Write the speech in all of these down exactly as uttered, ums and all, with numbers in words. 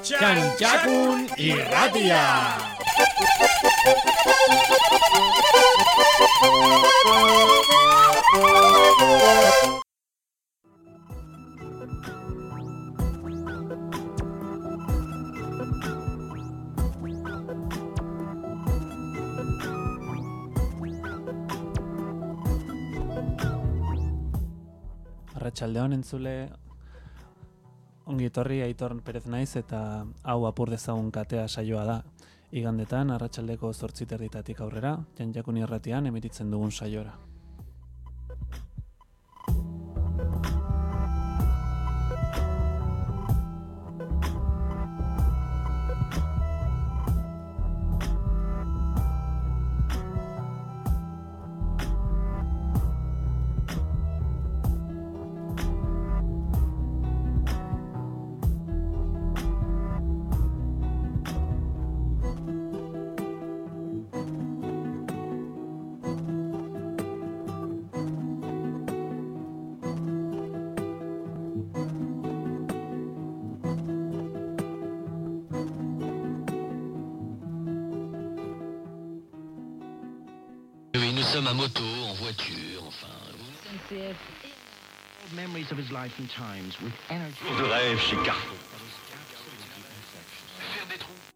Txantxakun irratia! Arratsaldeon entzule, ongi etorri, Aitor Perez naiz eta hau apur dezagun katea saioa da. Igandetan arratsaldeko zortzi terditatik aurrera, Txantxakun irratian emititzen dugun saiora. Nous sommes à moto, en voiture, enfin... C F. Memories of his life and times with energy. De rêve chez Carrefour. Faire des trous.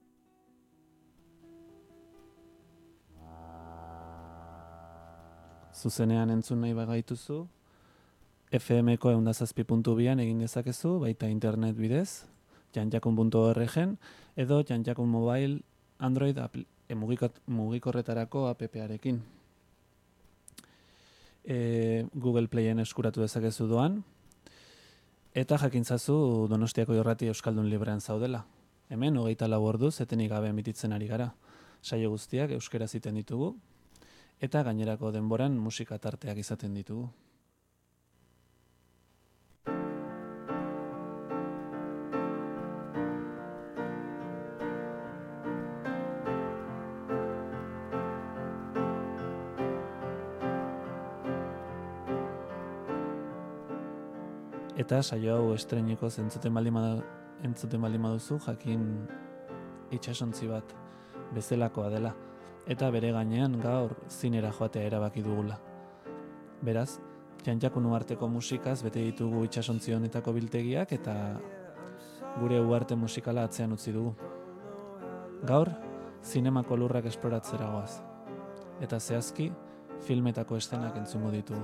Zuzenean entzun nahi bagaituzu, F M-ko ehun eta zazpi puntu bian egin dezakezu, baita internet bidez, txantxakun puntu org edo Txantxakun Mobile Android apl- e, mugikot- mugikorretarako app-arekin. E, Google Playen eskuratu dezakezu doan, eta jakintzazu Donostiako Irrati Euskaldun Librean zaudela. Hemen hogeita lau orduz etenik gabe emititzen ari gara. Saio guztiak euskaraz egiten ditugu, eta gainerako denboran musika tarteak izaten ditugu. Eta saio hau estreinikoz entzuten baldin bada- entzuten baldin baduzu, jakin itsasontzi bat bezalakoa dela, eta bere gainean gaur zinera joatea erabaki dugula. Beraz, Txantxakun uharteko musikaz bete ditugu itsasontzi honetako biltegiak eta gure uharte musikala atzean utzi dugu. Gaur, zinemako lurrak esploratzera goaz, eta zehazki, filmetako eszenak entzungo ditugu.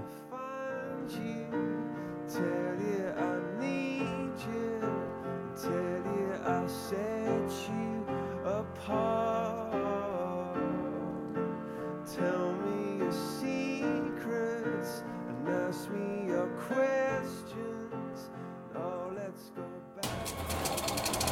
Tell you I need you, tell you I set you apart. Tell me your secrets and ask me your questions. Now let's go back.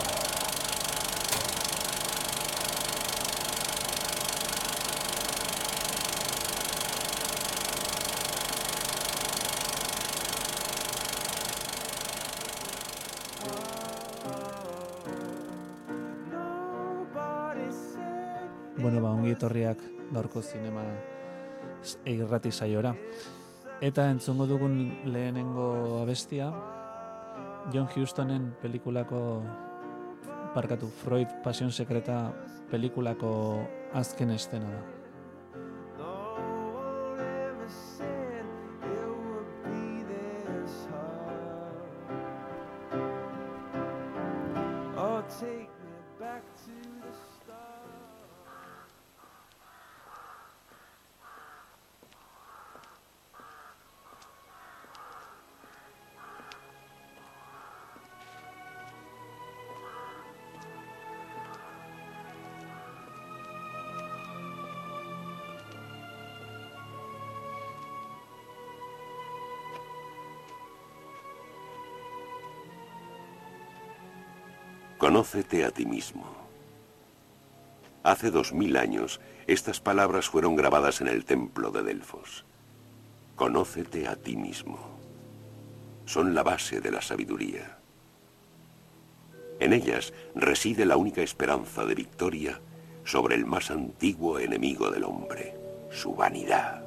Nobody said Bueno, ba, ongi etorriak gaurko zinema s- irrati saiora. Eta entzungo dugun lehenengo abestia, John Houstonen pelikulako, parkatu, Freud Pasión Sekreta pelikulako azken estena da. no one ever said it would be this hard. Oh, take me back to the start. Conócete a ti mismo. Hace dos mil años, estas palabras fueron grabadas en el templo de Delfos. Conócete a ti mismo. Son la base de la sabiduría. En ellas reside la única esperanza de victoria sobre el más antiguo enemigo del hombre, su vanidad.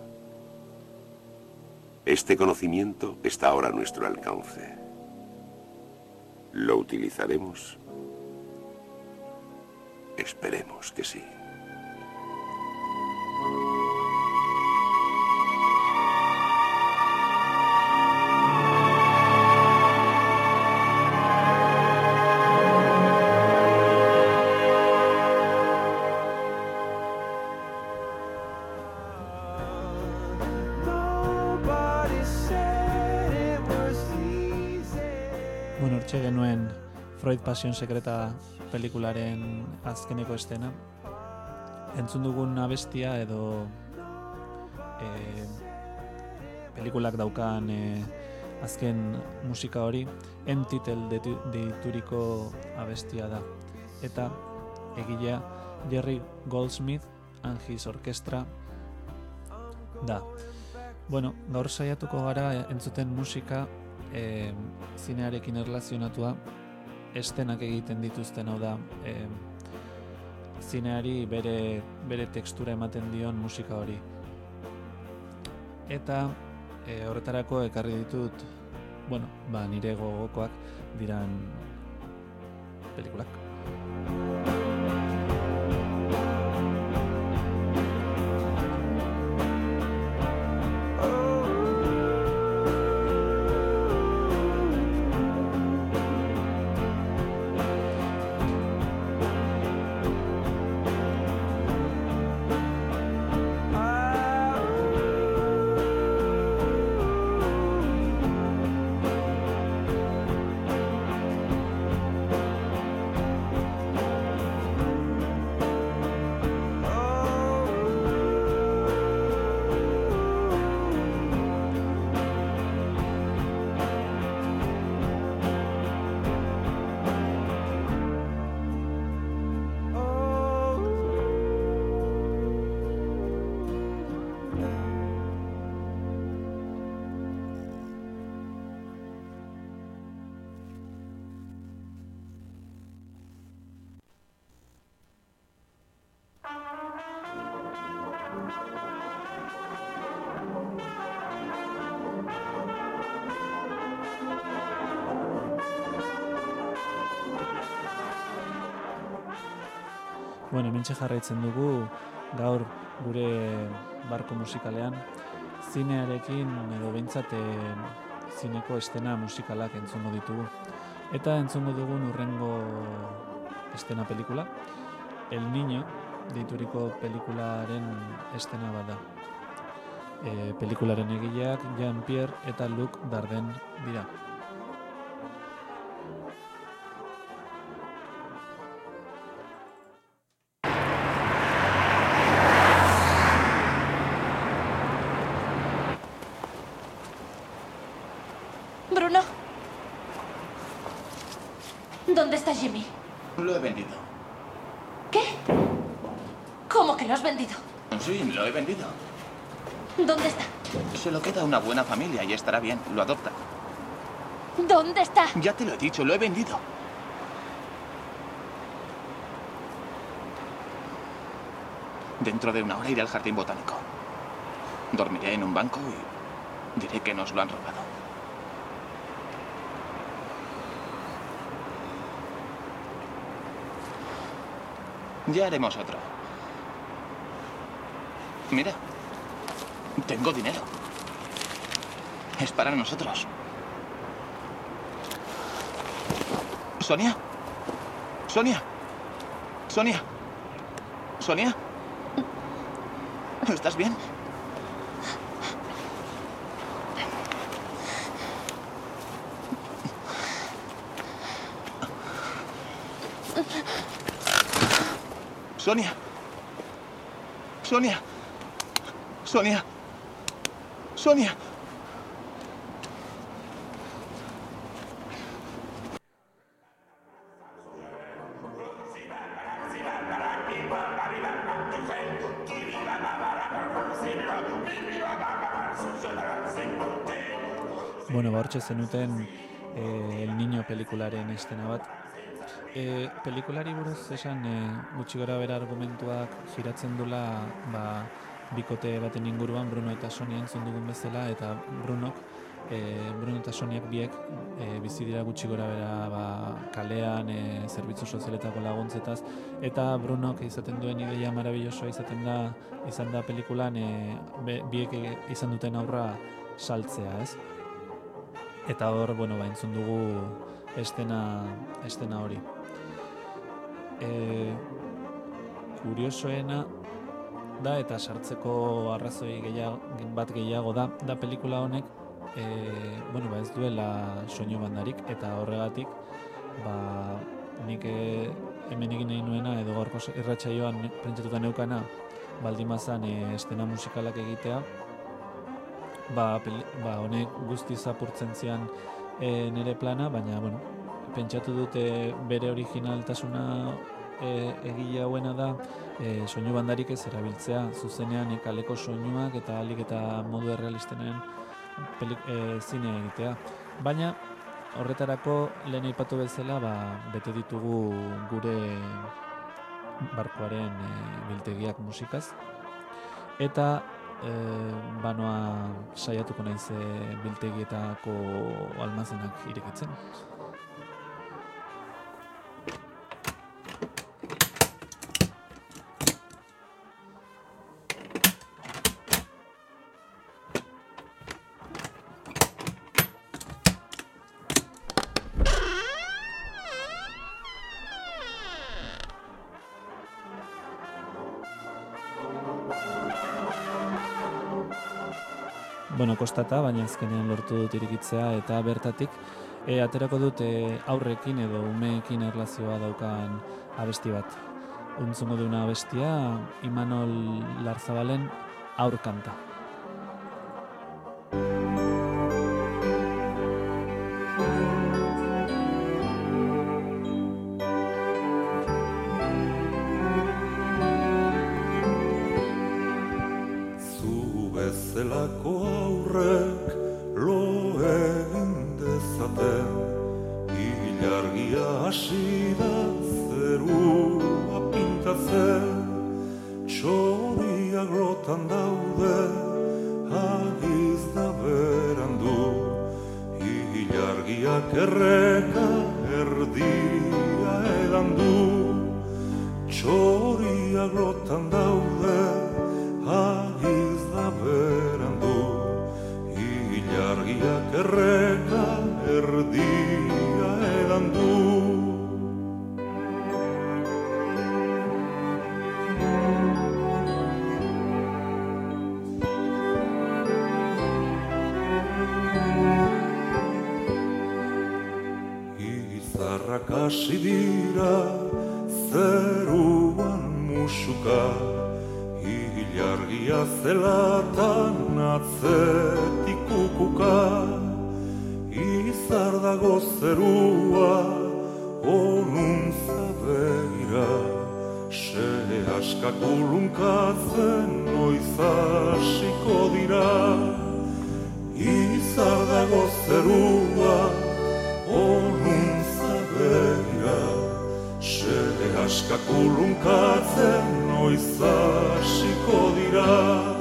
Este conocimiento está ahora a nuestro alcance. ¿Lo utilizaremos? Esperemos que sí. Bueno, hortxe genuen Freud Pasión Sekreta pelikularen azkeneko estena. Entzun dugun abestia edo e, pelikulak daukan e, azken musika hori Entitel deituriko abestia da. Eta egilea Jerry Goldsmith and his Orchestra da. Bueno, gaur saiatuko gara entzuten musika e, zinearekin erlazionatua, estenak egiten dituzten, hau da, e, zineari bere, bere tekstura ematen dion musika hori. Eta e, horretarako ekarri ditut, bueno, ba, nire gogokoak diran pelikulak. Bueno, hementxe jarraitzen dugu gaur gure barko musikalean zinearekin edo behintzat e, zineko estena musikalak entzungo ditugu. Eta entzungo dugun urrengo estena pelikula, El Niño deituriko pelikularen estena bada. E, pelikularen egileak Jean-Pierre eta Luc Dardenne dira. Bruno. ¿Dónde está Jimmy? Lo he vendido. ¿Qué? ¿Cómo que lo has vendido? Sí, lo he vendido. ¿Dónde está? Se lo queda una buena familia y estará bien. Lo adopta. ¿Dónde está? Ya te lo he dicho, lo he vendido. Dentro de una hora iré al jardín botánico. Dormiré en un banco y diré que nos lo han robado. Ya haremos otro. Mira, tengo dinero. Es para nosotros. Sonia. Sonia. Sonia. Sonia. ¿Estás bien? Sonia. Sonia. Sonia. Sonia. Bueno, ba, hortxe zenuten eh, El Niño pelikularen estena bat. E, pelikulari buruz esan e, gutxi gora bera argumentuak giratzen dula ba, bikote baten inguruan Bruno eta Sonia entzun dugun bezala, eta Brunok, e, Bruno eta Soniak biek e, bizi dira gutxi gora bera ba, kale kalean, e, zerbitzu sozialetako laguntzetaz, eta Brunok izaten duen ideia marabillosoa izaten da, izan da pelikulan e, be, biek izan duten aurra saltzea, ez? Eta hor, bueno, ba, entzun dugu estena, estena hori. E, kuriosoena da, eta sartzeko arrazoi gehiago, bat gehiago da, da pelikula honek, e, bueno, ba, ez duela soinu bandarik, eta horregatik, ba, nik e, hemen egin nahi nuena, edo gaurko irratsaioan pentsatuta neukana, baldin bazan e, estena musikalak egitea, ba, peli, ba honek guztiz apurtzen zian e, nire plana, baina, bueno, pentsatu dute bere originaltasuna e, egile hauena da, e, soinu bandarik ez erabiltzea, zuzenean e, kaleko soinuak eta alik eta modu errealistenen pelik, e, zine egitea. Baina, horretarako lehen aipatu bezala, ba, bete ditugu gure barkuaren e, biltegiak musikaz, eta e, banoa saiatuko naiz e, biltegietako almazenak irekitzen. Bueno, kostata, baina azkenean lortu dut irikitzea, eta bertatik e, aterako dut e, aurrekin edo umeekin erlazioa daukan abesti bat. Untzungo duna abestia, Imanol Larzabalen Aurkanta. Hasi dira zeruan musuka, ilargia zelatan atzetik kukuka, izar dago zerua onuntza begira, se askak ulunkatzen noiz hasiko dira, izar dago zerua onuntza begira, se askak ulunkatzen noiz hasiko dira.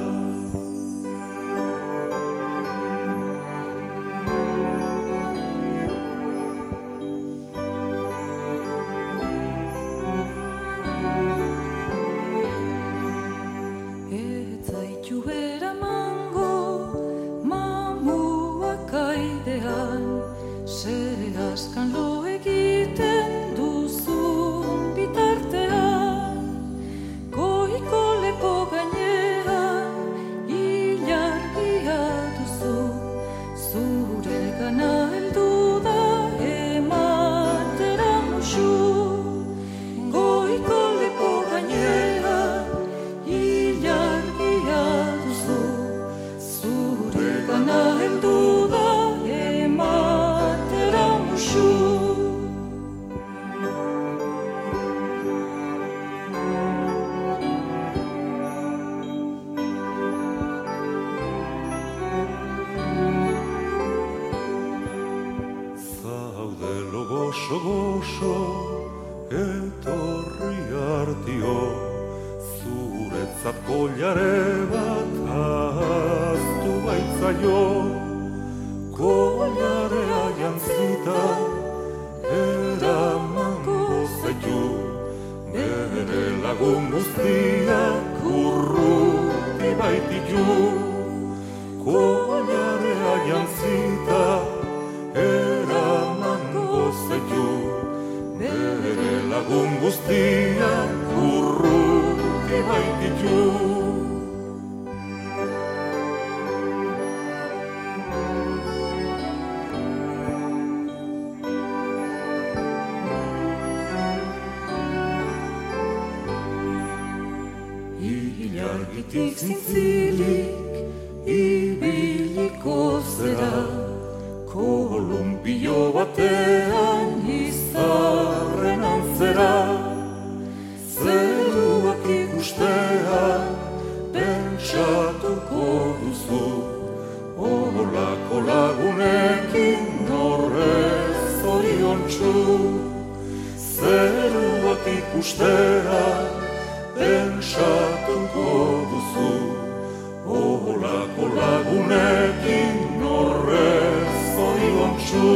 Gozo-gozo etorri artio, zuretzat koilare bat ahaztu baitzaio, koilarea jantzita eran guztiak urruti baititu. Ilargitik zintzilik ibiliko zera, kolumpio batean izarren antzera, zeruak ikustea pentsatuko duzu, olako lagunekin norrez zoriontsu, zeruak ikustea pentsatuko duzu, olako lagunekin norrez zoriontsu.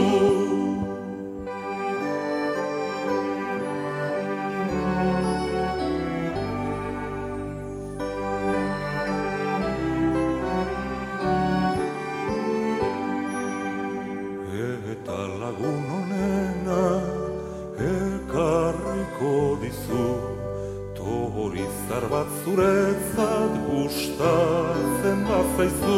Eta lagun honena ekarriko dizu, torizar bat zuretzat gustatzen bazaizu.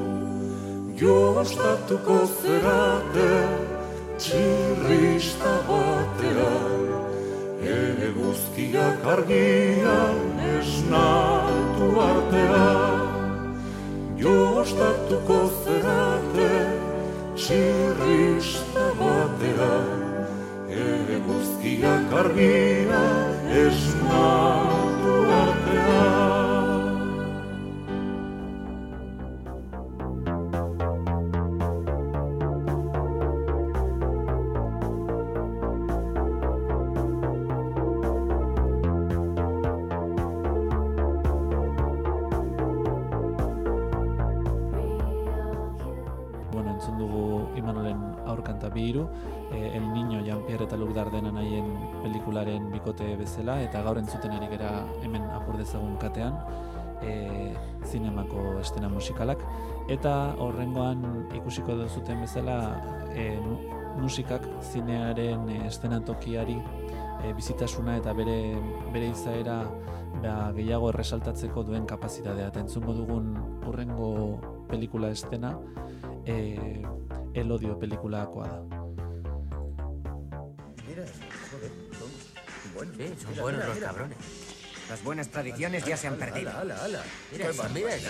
Jostatuko zerate txirrista batean, eguzkiak argian esnatu artean. Jostatuko zerate txirrista batean, eguzkiak argian esnatu artean. Bueno, entzun dugu Imanuelen aurkanta bi hiru, El Niño, Jean-Pierre eta Luc Dardenan haien pelikularen bikote bezala, eta gaur entzuten ari gera hemen apur dezagun katean, e, zinemako estena musikalak, eta horrengoan ikusiko duzuten bezala e, musikak zinearen e, estenatokiari e, bizitasuna eta bere, bere izaera ba, gehiago erresaltatzeko duen kapazitatea. Eta entzungo dugun hurrengo pelikula estena, e, El Odio pelikulakoa da. Mira, joder, son buenos. Sí, son mira, buenos mira, los mira. Cabrones. Las buenas tradiciones ya se han perdido. Ala, ala, ala. Mira eso, mira eso.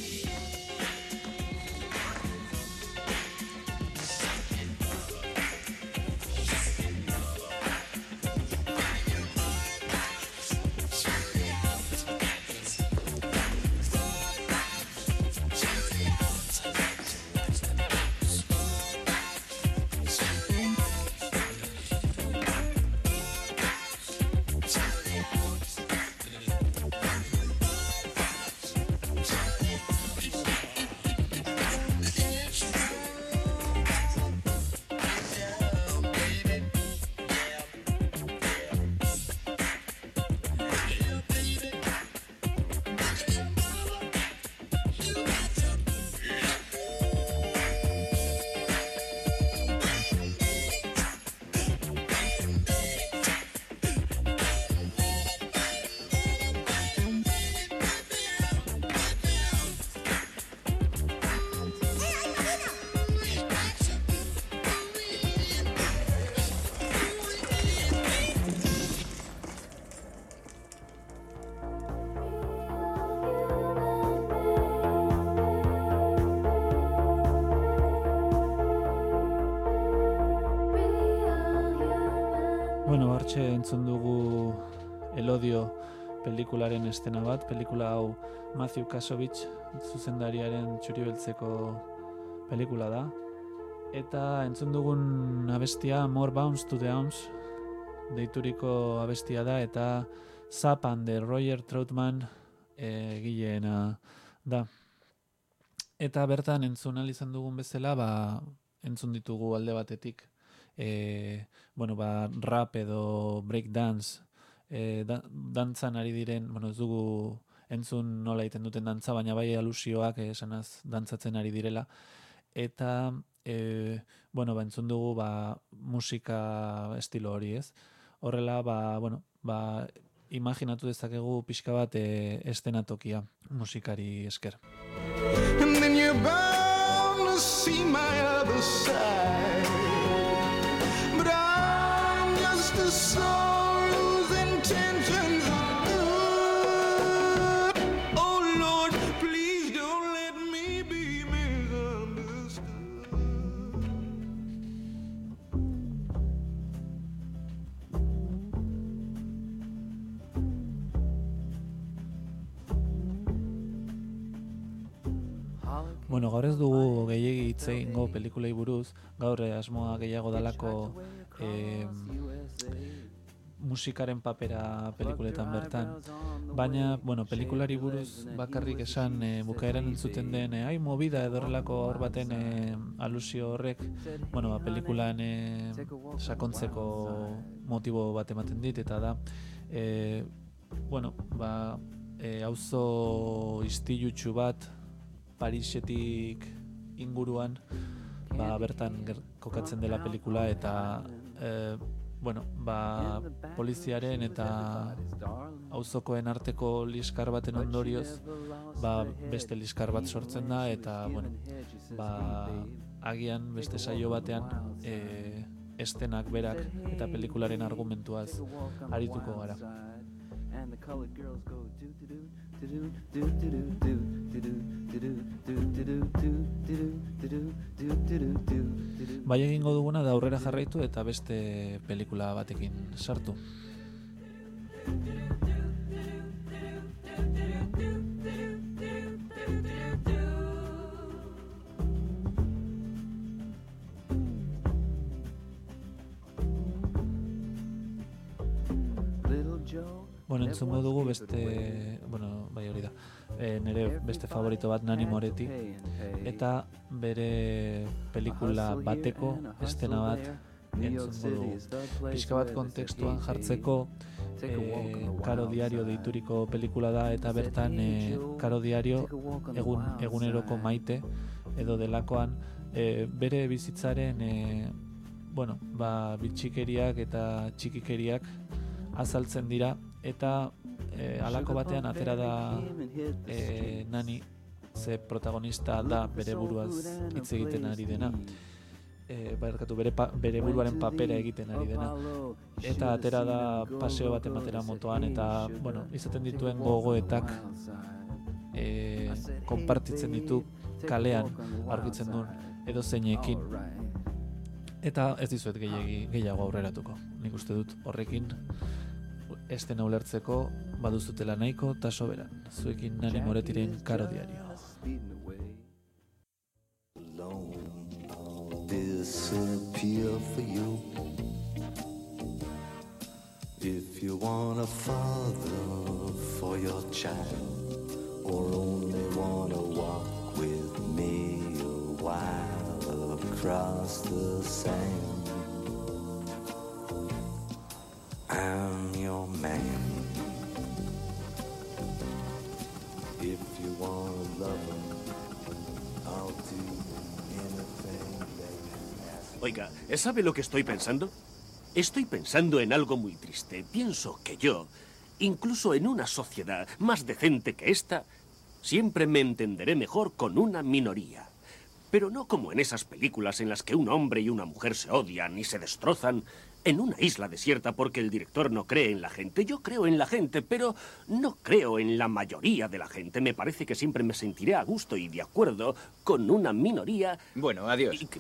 Bueno, hortxe entzun dugu El Odio pelikularen estena bat, pelikula hau Matthew Kasovich zuzendariaren txuri-beltzeko pelikula da. Eta entzun dugun abestia More Bounce to the Arms deituriko abestia da, eta Zapan de Roger Troutman egileena da. Eta bertan entzun ahal izan dugun bezala, ba, entzun ditugu alde batetik e, bueno, ba, rap edo breakdance e, da, dantzan ari diren, bueno, ez dugu entzun nola egiten duten dantza, baina bai alusioak esanaz dantzatzen ari direla. Eta e, bueno, ba, entzun dugu ba, musika estilo hori, ez? Horrela, ba, bueno, ba, imaginatu dezakegu pixka bat e, estenatokia musikari esker. And then you're bound to see my other side. But I'm just a soul whose intentions are good. Oh Lord, please don't let me be misunderstood. Bueno, gaur ez dugu gehiegi hitz egingo pelikulei buruz, gaur eh, asmoa gehiago dalako eh, musikaren papera pelikuletan bertan. Baina, bueno, pelikulari buruz bakarrik esan eh, bukaeran entzuten den eh, ai movida edo horrelako hor baten eh, alusio horrek, bueno, ba, pelikulan eh, sakontzeko motibo bat ematen dit, eta da, eh, bueno, ba, eh, auzo istilutsu bat Parisetik inguruan, ba, bertan kokatzen dela pelikula, eta e, bueno, ba, poliziaren eta auzokoen arteko liskar baten ondorioz, ba, beste liskar bat sortzen da, eta bueno, ba, agian beste saio batean e, estenak berak eta pelikularen argumentuaz arituko gara. Bai, egingo duguna da aurrera jarraitu eta beste pelikula batekin sartu. Bueno, entzungo dugu beste, bueno, bai hori da, e, nire beste favorito bat Nani Moretti, eta bere pelikula bateko estena bat entzungo dugu. Pixka bat kontekstuan jartzeko, e, Karo Diario deituriko pelikula da, eta bertan e, Karo Diario egun, eguneroko maite edo delakoan e, bere bizitzaren e, bueno, ba, bitxikeriak eta txikikeriak azaltzen dira, eta e, alako batean atera da e, Nani, ze protagonista da bere buruaz hitz egiten ari dena, e, barkatu, bere, pa, bere buruaren papera egiten ari dena, eta atera da paseo bat ematera motoan, eta bueno, izaten dituen gogoetak e, konpartitzen ditu kalean aurkitzen duen edo zeinekin, eta ez dizuet gehiagi, gehiago aurreratuko. Nik uste dut horrekin estena ulertzeko baduzutela nahiko eta soberan. Zuekin Nani Morettiren Karo Diario. Disappear for you. If you want a father for your child, or only want to walk with me a while across the sand, I'm your man. If you want to love him, I'll do anything that you ask. Oiga, ¿sabe lo que estoy pensando? Estoy pensando en algo muy triste. Pienso que yo, incluso en una sociedad más decente que esta, siempre me entenderé mejor con una minoría. Pero no como en esas películas en las que un hombre y una mujer se odian y se destrozan en una isla desierta porque el director no cree en la gente. Yo creo en la gente, pero no creo en la mayoría de la gente. Me parece que siempre me sentiré a gusto y de acuerdo con una minoría. Bueno, adiós. Y que...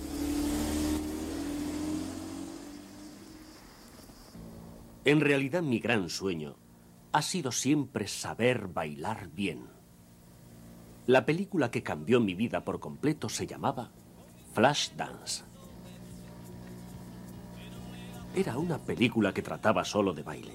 En realidad, mi gran sueño ha sido siempre saber bailar bien. La película que cambió mi vida por completo se llamaba Flashdance. Era una película que trataba solo de baile.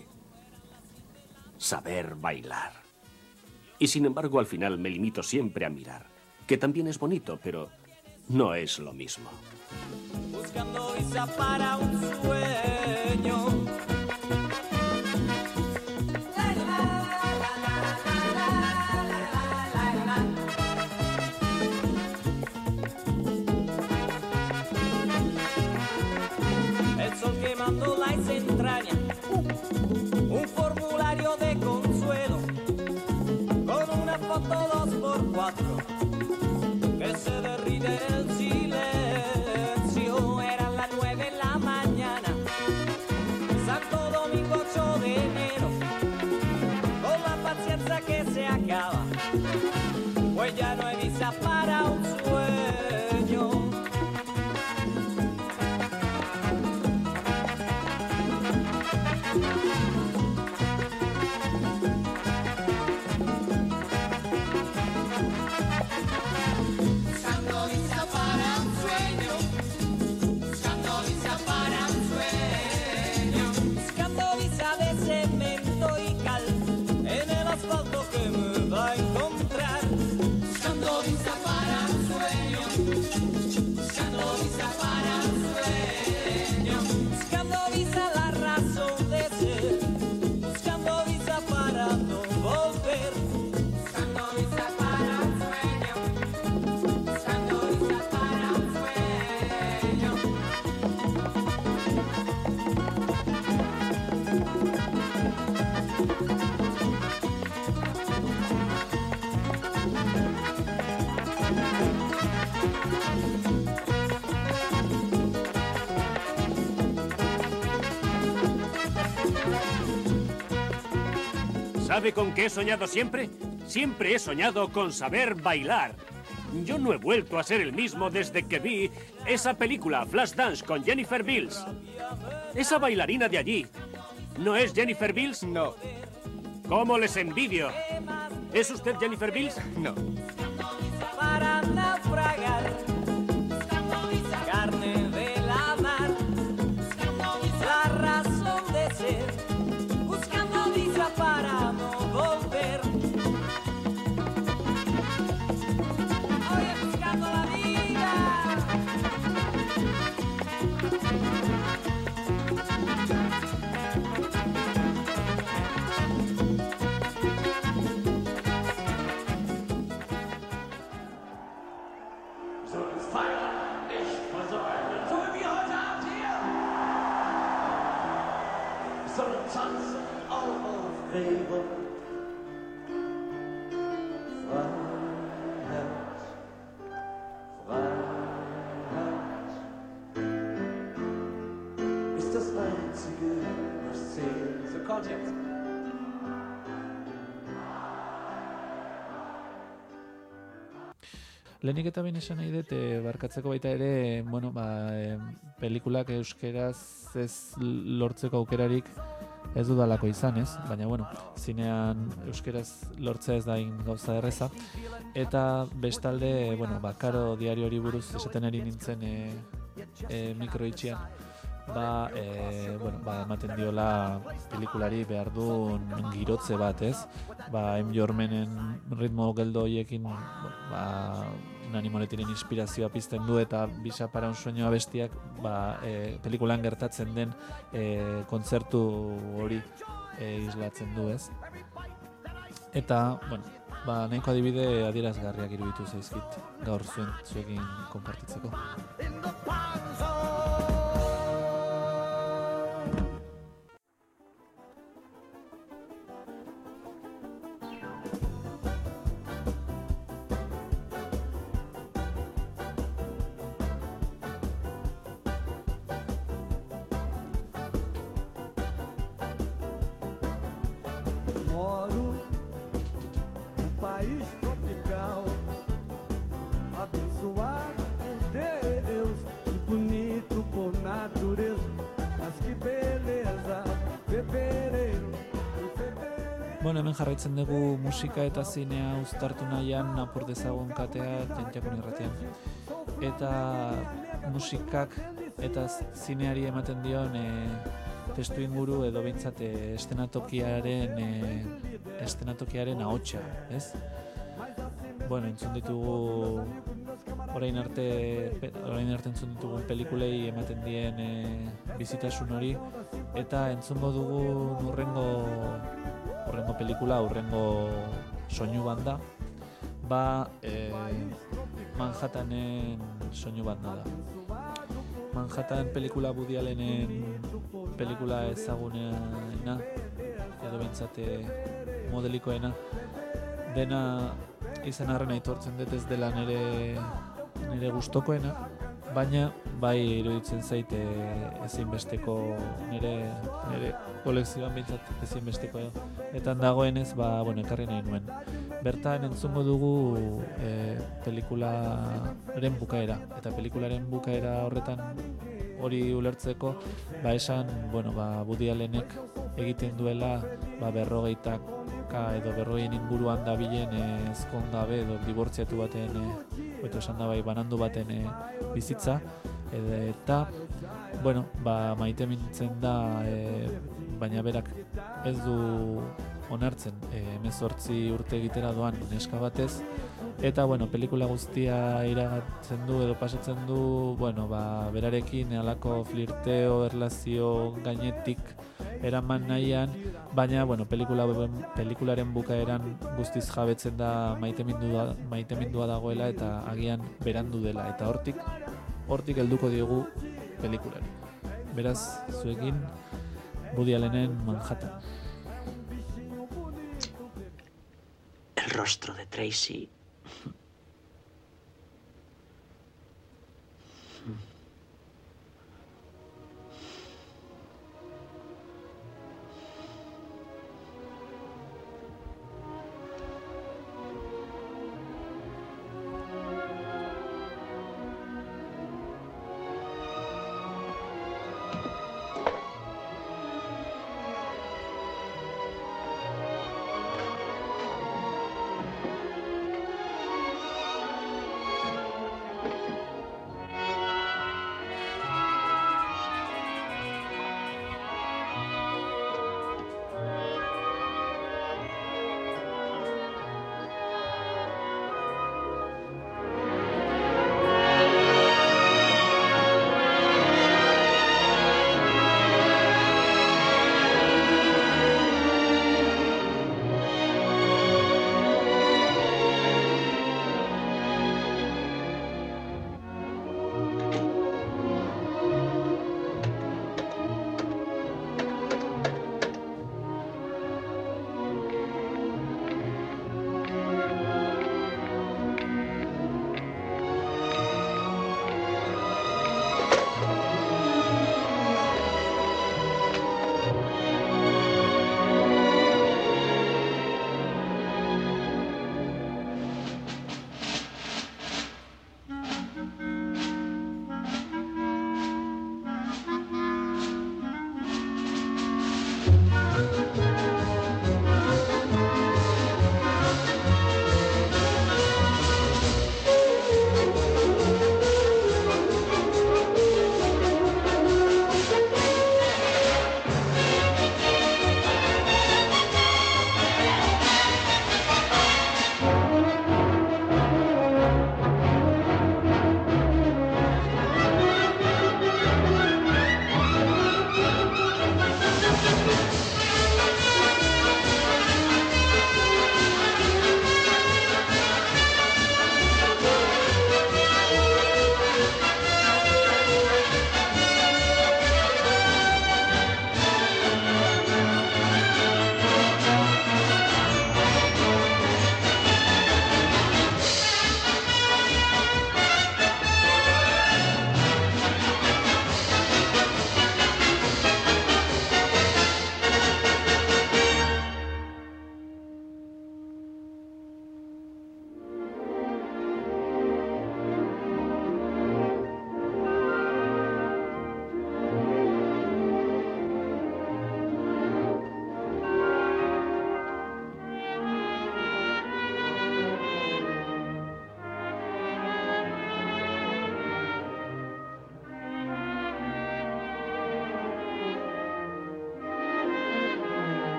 Saber bailar. Y sin embargo, al final me limito siempre a mirar, que también es bonito, pero no es lo mismo. Buscando visa para un sueño. El sol quemando foto las entrañas, un formulario de consuelo, con una foto dos por cuatro, que se derrite en el silencio. Eran las nueve de la mañana, Santo Domingo ocho de enero, con la paciencia que se acaba, pues ya no hay visa para un sueño. Buscando visa para un sueño, buscando visa para un sueño, Buscando visa de cemento y cal en el asfalto que me va a encontrar. buscando visa para un sueño, buscando visa para un sueño, Buscando visa la razón de ser, buscando visa para no volver. buscando visa para un sueño, buscando visa para un sueño. ¿Sabe con qué he soñado siempre? Siempre he soñado con saber bailar. Yo no he vuelto a ser el mismo desde que vi esa película Flashdance con Jennifer Beals. Esa bailarina de allí, ¿no es Jennifer Beals? No. ¿Cómo les envidio? ¿Es usted Jennifer Beals? No. Para naufragar, carne de la mar, la razón de ser, buscando visa para no volver. Oye, buscando la vida. Ist das Einzige, was zählt. So kommt jetzt. Lehenik eta behin esan nahi dut, eh, barkatzeko baita ere, bueno, ba, eh, pelikulak euskeraz ez lortzeko aukerarik ez dudalako izan, ez? Baina, bueno, zinean euskeraz lortzea ez da hain gauza erreza. Eta bestalde, bueno, ba, Karo diariori buruz esaten ari nintzen e, e, mikroitxian, ba, e, bueno, ba, ematen diola pelikulari behar duen girotze bat, ez? Ba, M. Jormenen ritmo geldo horiekin, ba, Nani Morettiren inspirazioa pizten du eta Visa para un sueño abestiak, ba, e, pelikulan gertatzen den e, kontzertu hori e, islatzen du, ez? Eta, bueno, ba, nahiko adibide adierazgarriak iruditu zaizkit gaur zuen zuekin konpartitzeko. Moro num país tropical, abençoado por Deus, e bonito por natureza. Mas que beleza, fevereiro, fevereiro. Bueno, hemen jarraitzen dugu musika eta zinea uztartu nahian apur dezagun katea Jantjakun irratian. Eta musikak eta zineari ematen dion e, testu inguru edo behintzat e, estenatokiaren e, estenatokiaren ahotsa, ez? Bueno, entzun ditugu orain arte pe, orain arte entzun ditugun pelikulei ematen dien e, bizitasun hori, eta entzungo dugu urrengo urrengo pelikula, urrengo soinu banda, ba e, Manhattanen soinu banda da. Manhattan pelikula Woody Allenen pelikula ezagunena, edo bintzate modelikoena, dena izan arren aitortzen dut ez dela nire, nire gustokoena, baina bai iruditzen zait e, ezinbesteko nire, nire kolekzioan bintzat ezinbesteko eta dagoenez ba, bueno, ekarri nahi nuen. Bertan entzungo dugu e, pelikularen bukaera, eta pelikularen bukaera horretan hori ulertzeko, ba esan, bueno, ba Woody Allenek egiten duela ba berrogeitaka edo berrogein inguruan dabilen eh, ezkongabe edo dibortziatu baten eh, eta esan da bai banandu baten eh, bizitza eta bueno, ba maite mintzen da eh, baina berak ez du onartzen hemezortzi eh, urte egitera doan neska batez. Eta, bueno, pelikula guztia iragatzen du edo pasatzen du, bueno, ba, berarekin halako flirteo, erlazio gainetik eraman nahian, baina, bueno, pelikula, pelikularen bukaeran guztiz jabetzen da maitemindua, maitemindua dagoela eta agian berandu dela. Eta hortik, hortik helduko diogu pelikulari. Beraz, zuekin, Woody Allenen Manhattan. El rostro de Tracy.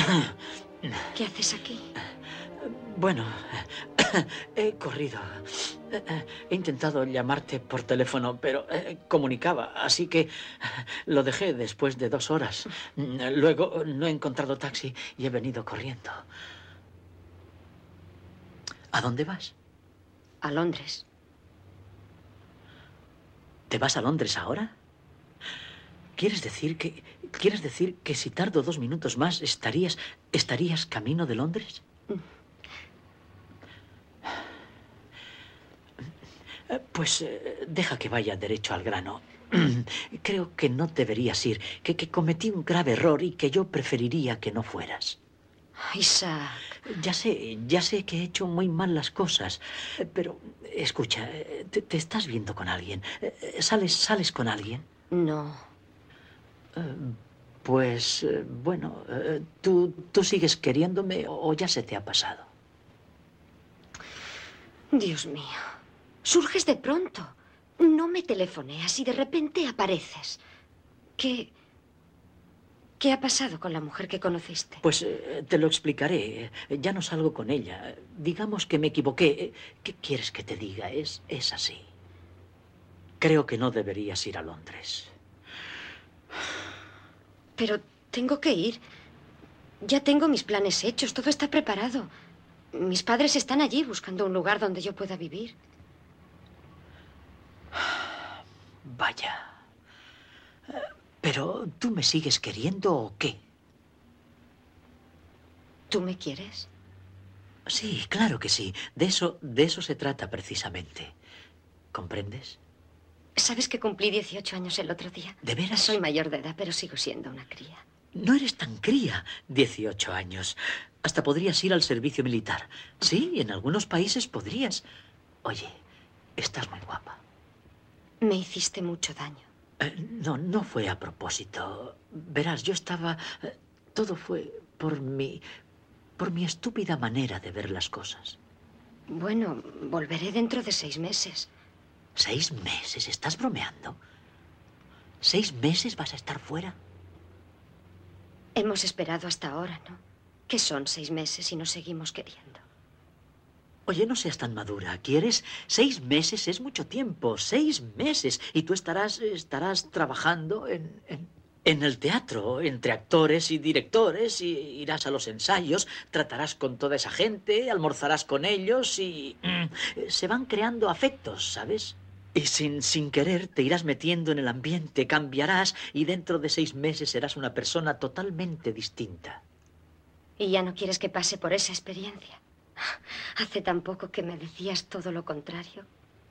¿Qué haces aquí? Bueno, he corrido. He intentado llamarte por teléfono, pero eh, comunicaba, así que lo dejé después de dos horas. Luego no he encontrado taxi y he venido corriendo. ¿A dónde vas? A Londres. ¿Te vas a Londres ahora? ¿Quieres decir que, ¿quieres decir que si tardo dos minutos más estarías, estarías camino de Londres? Pues eh, deja que vaya derecho al grano. Creo que no deberías ir, que, que cometí un grave error y que yo preferiría que no fueras. Isaac. Ya sé, ya sé que he hecho muy mal las cosas, pero escucha, te, te estás viendo con alguien. ¿Sales, sales con alguien? No. Uh, pues, uh, bueno, uh, ¿tú, ¿tú sigues queriéndome o ya se te ha pasado? Dios mío. Surges de pronto. No me telefoneas y de repente apareces. ¿Qué... ¿Qué ha pasado con la mujer que conociste? Pues eh, te lo explicaré. Ya no salgo con ella. Digamos que me equivoqué. ¿Qué quieres que te diga? Es, es así. Creo que no deberías ir a Londres. Pero tengo que ir. Ya tengo mis planes hechos. Todo está preparado. Mis padres están allí buscando un lugar donde yo pueda vivir. Vaya. ¿Pero tú me sigues queriendo o qué? ¿Tú me quieres? Sí, claro que sí. De eso, de eso se trata precisamente. ¿Comprendes? ¿Sabes que cumplí dieciocho años el otro día? ¿De veras? Soy mayor de edad, pero sigo siendo una cría. No eres tan cría. dieciocho años. Hasta podrías ir al servicio militar. Sí, en algunos países podrías. Oye, estás muy guapa. Me hiciste mucho daño. Eh, no, no fue a propósito. Verás, yo estaba... Eh, todo fue por mi... por mi estúpida manera de ver las cosas. Bueno, volveré dentro de seis meses. ¿Seis meses? ¿Estás bromeando? ¿Seis meses vas a estar fuera? Hemos esperado hasta ahora, ¿no? ¿Qué son seis meses y nos seguimos queriendo? Oye, no seas tan madura. ¿Quieres? Seis meses es mucho tiempo. Seis meses. Y tú estarás, estarás trabajando en, en, en el teatro, entre actores y directores, y irás a los ensayos, tratarás con toda esa gente, almorzarás con ellos y... Mm, se van creando afectos, ¿sabes? Y sin, sin querer te irás metiendo en el ambiente, cambiarás y dentro de seis meses serás una persona totalmente distinta. ¿Y ya no quieres que pase por esa experiencia? Hace tan poco que me decías todo lo contrario.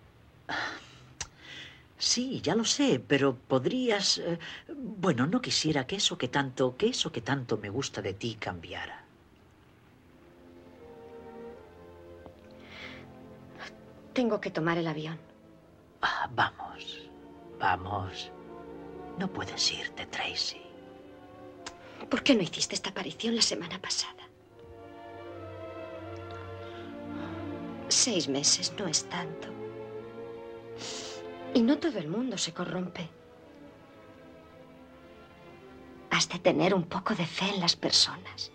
Sí, ya lo sé, pero podrías... Eh, bueno, no quisiera que eso que tanto, que eso que tanto me gusta de ti cambiara. Tengo que tomar el avión. Ah, vamos, vamos. No puedes irte, Tracy. ¿Por qué no hiciste esta aparición la semana pasada? Seis meses no es tanto. Y no todo el mundo se corrompe. Has de tener un poco de fe en las personas.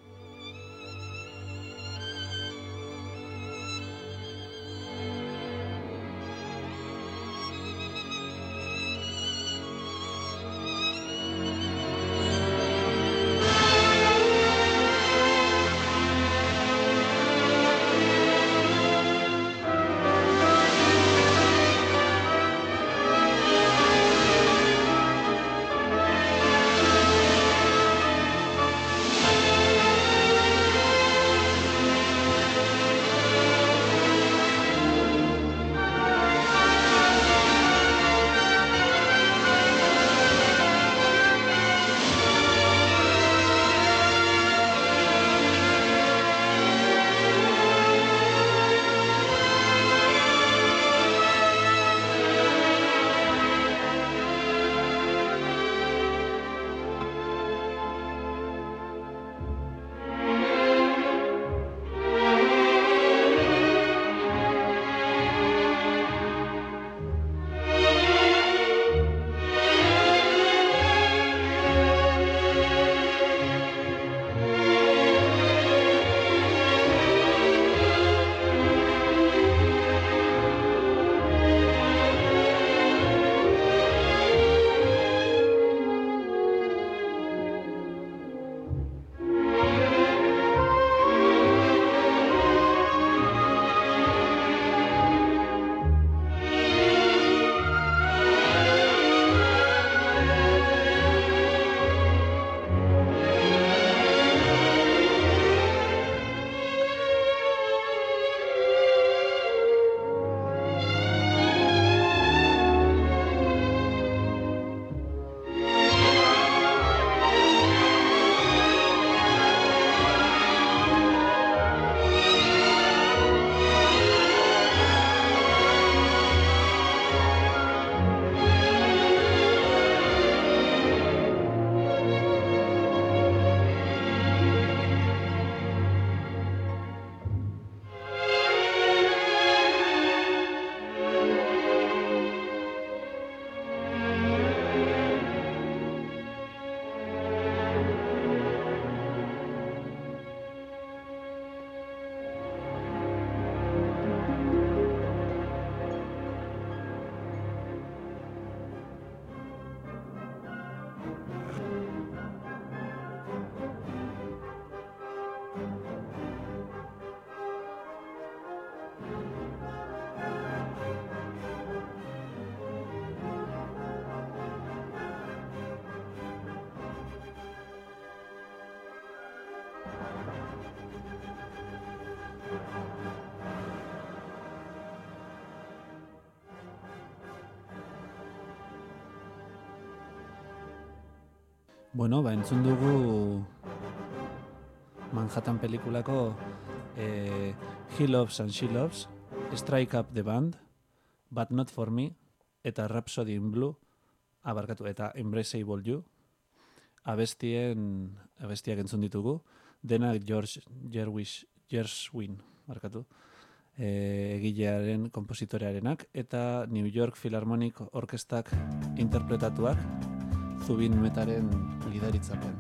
Bueno, ba, entzun dugu Manhattan pelikulako eh, He Loves and She Loves, Strike Up the Band, But Not For Me, eta Rhapsody in Blue, abarkatu, eta Embraceable You, abestien, abestiak entzun ditugu, denak George Gershwin, Gershwin, markatu, eh, egilearen, kompositorearenak, eta New York Philharmonic Orkestak interpretatuak, Zubin Metaren lideritzapen.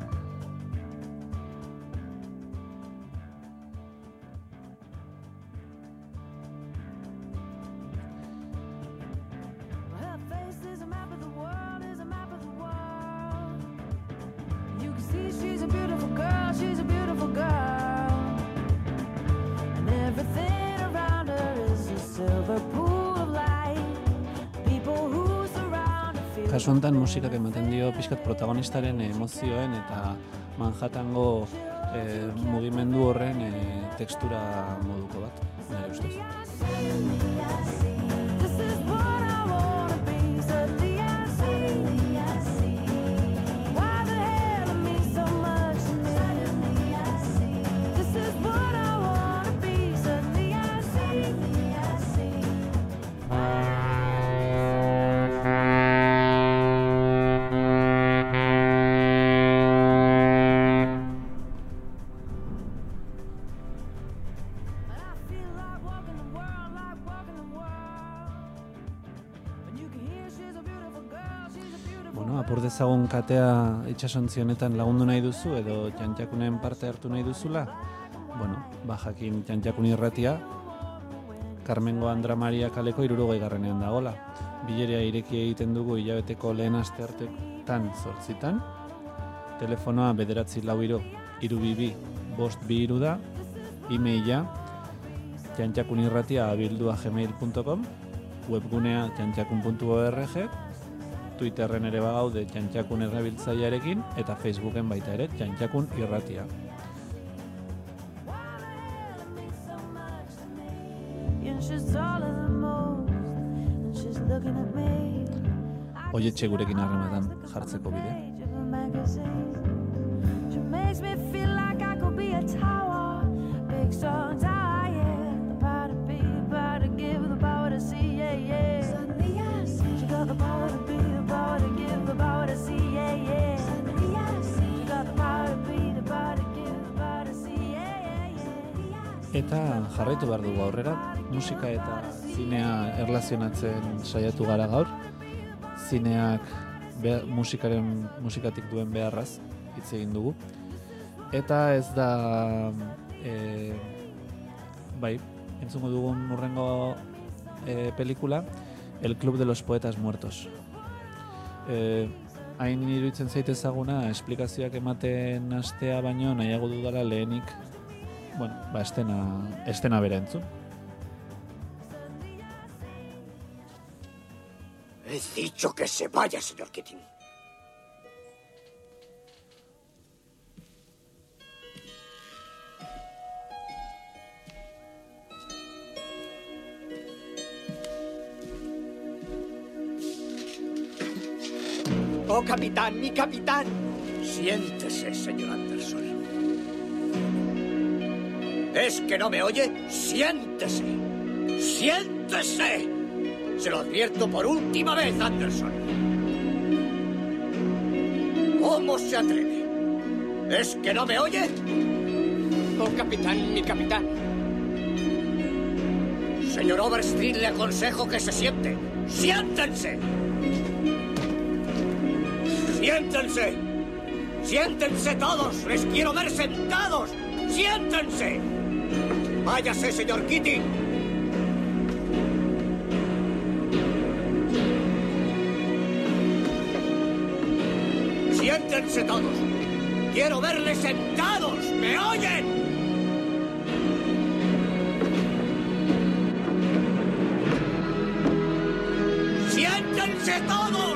Kasu honetan musikak ematen dio pixkat protagonistaren emozioen eta Manhattango eh, mugimendu horren eh, tekstura moduko bat, nire ustez. Ezagun katea itsasontzi honetan lagundu nahi duzu edo Txantxakunen parte hartu nahi duzula, bueno, ba jakin Txantxakun irratia Carmengo Andra Maria kaleko hirurogei garrenean dagola. Bileria ireki egiten dugu hilabeteko lehen asteartetan zortzitan. Telefonoa bederatzi lau hiru hiru bi bi bost bi hiru da. E-maila txantxakunirratia abildua gmail punto com, webgunea txantxakun puntu org, Twitterren ere bagaude Txantxakun erabiltzailearekin eta Facebooken baita ere Txantxakun irratia. Oietxe gurekin harrematan jartzeko bide. Eta jarraitu behar dugu aurrera, musika eta zinea erlazionatzen saiatu gara gaur. Zineak be, musikaren, musikatik duen beharraz hitz egin dugu. Eta ez da, e, bai, entzungo dugun hurrengo e, pelikula, El Club de los Poetas Muertos. E, hain iruditzen zait ezaguna, esplikazioak ematen hastea baino nahiago dudala lehenik, bueno, ba, estena, estena bera entzun. He dicho que se vaya, señor Keating. Oh, capitán, mi capitán. Siéntese, señor Anderson. ¿Es que no me oye? ¡Siéntese! ¡Siéntese! Se lo advierto por última vez, Anderson. ¿Cómo se atreve? ¿Es que no me oye? Oh, capitán, mi capitán. Señor Overstreet, le aconsejo que se siente. ¡Siéntense! ¡Siéntense! ¡Siéntense todos! ¡Les quiero ver sentados! ¡Siéntense! Váyase, señor Keating. Siéntense todos. Quiero verles sentados. ¿Me oyen? ¡Siéntense todos!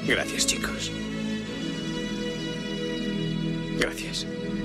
Gracias, chicos. Gracias.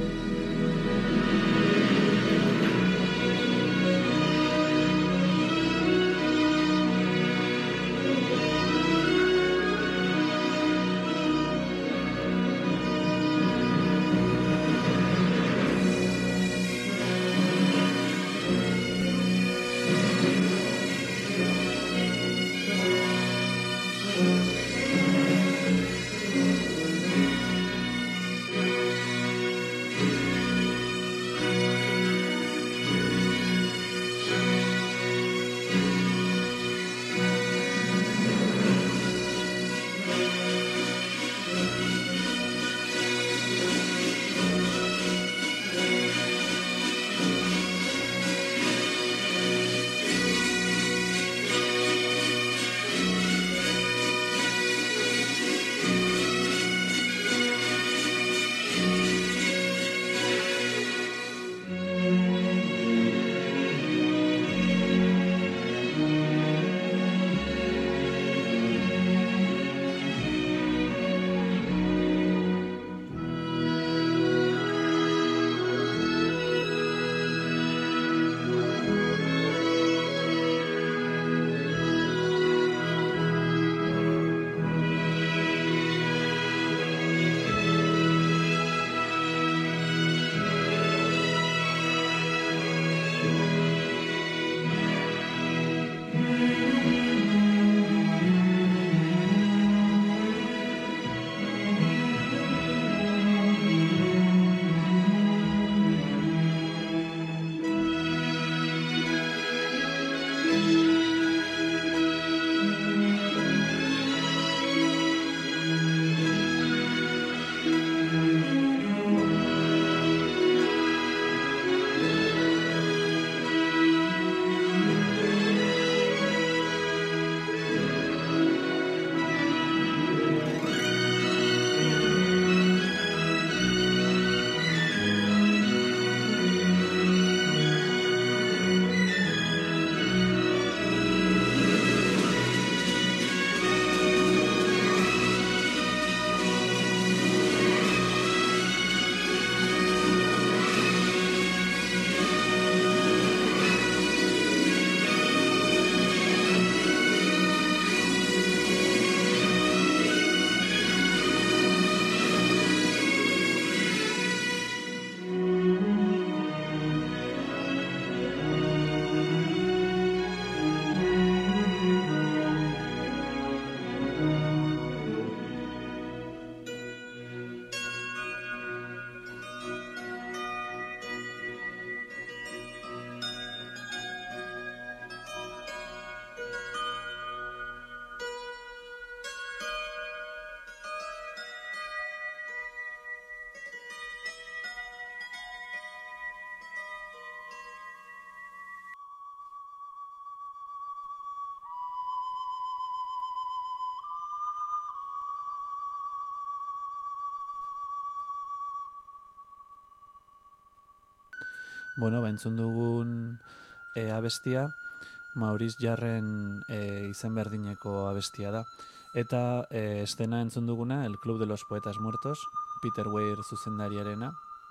Bueno, ba, entzun dugun e, abestia, Maurice Jarren e, izen berdineko abestia da. Eta e, estena entzun duguna, El Club de los Poetas Muertos, Peter Weir zuzendariarena.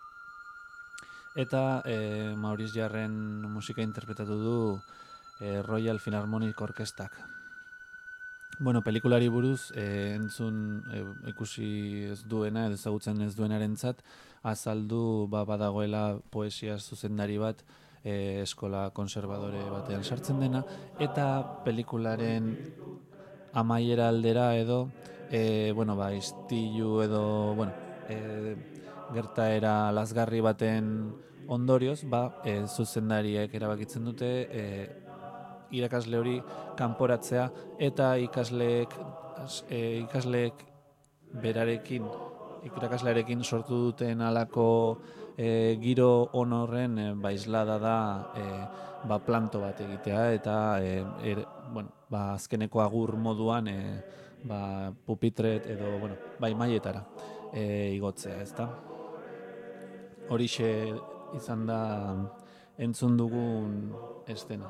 Eta e, Maurice Jarren musika interpretatu du e, Royal Philharmonic Orkestak. Bueno, pelikulari buruz e, entzun e, ikusi ez duena, edo ezagutzen ez duenarentzat, azaldu ba, badagoela poesia zuzendari bat e, eskola konservadore batean sartzen dena, eta pelikularen amaiera aldera edo e, bueno, ba, istilu edo bueno, e, gertaera lazgarri baten ondorioz, ba, e, zuzendariek erabakitzen dute e, irakasle hori kanporatzea eta ikasleek e, ikasleek berarekin irakaslearekin sortu duten halako e, giro honorren e, ba islada da e, ba planto bat egitea eta e, er, bueno, ba azkeneko agur moduan e, ba pupitret edo bueno, bai mailetara e, igotzea, ezta? Horixe izan da entzun dugun estena.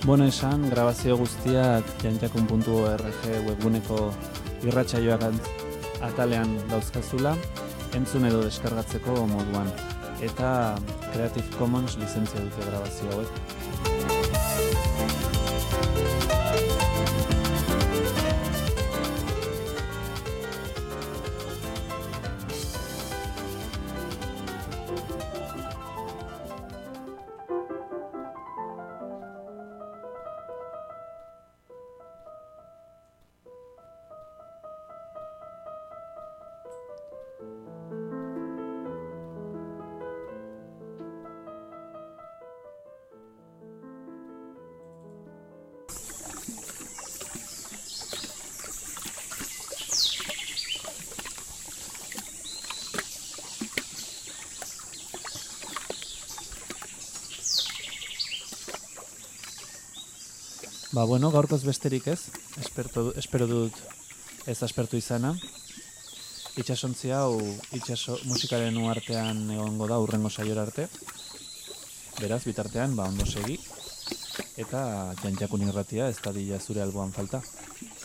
Bueno, esan, grabazio guztiak jantjakun puntu org webguneko irratsaioak atalean dauzkazula, entzun edo deskargatzeko moduan. Eta Creative Commons lizentzia dute grabazio hauek. Ba, bueno, gaurkoz besterik ez, esperto, espero dut ez aspertu izana. Itxasontzi hau itxaso, musikaren uartean egongo da urrengo saiora arte. Beraz, bitartean, ba, ondo segi. Eta jantjakun irratia ez dadila zure alboan falta.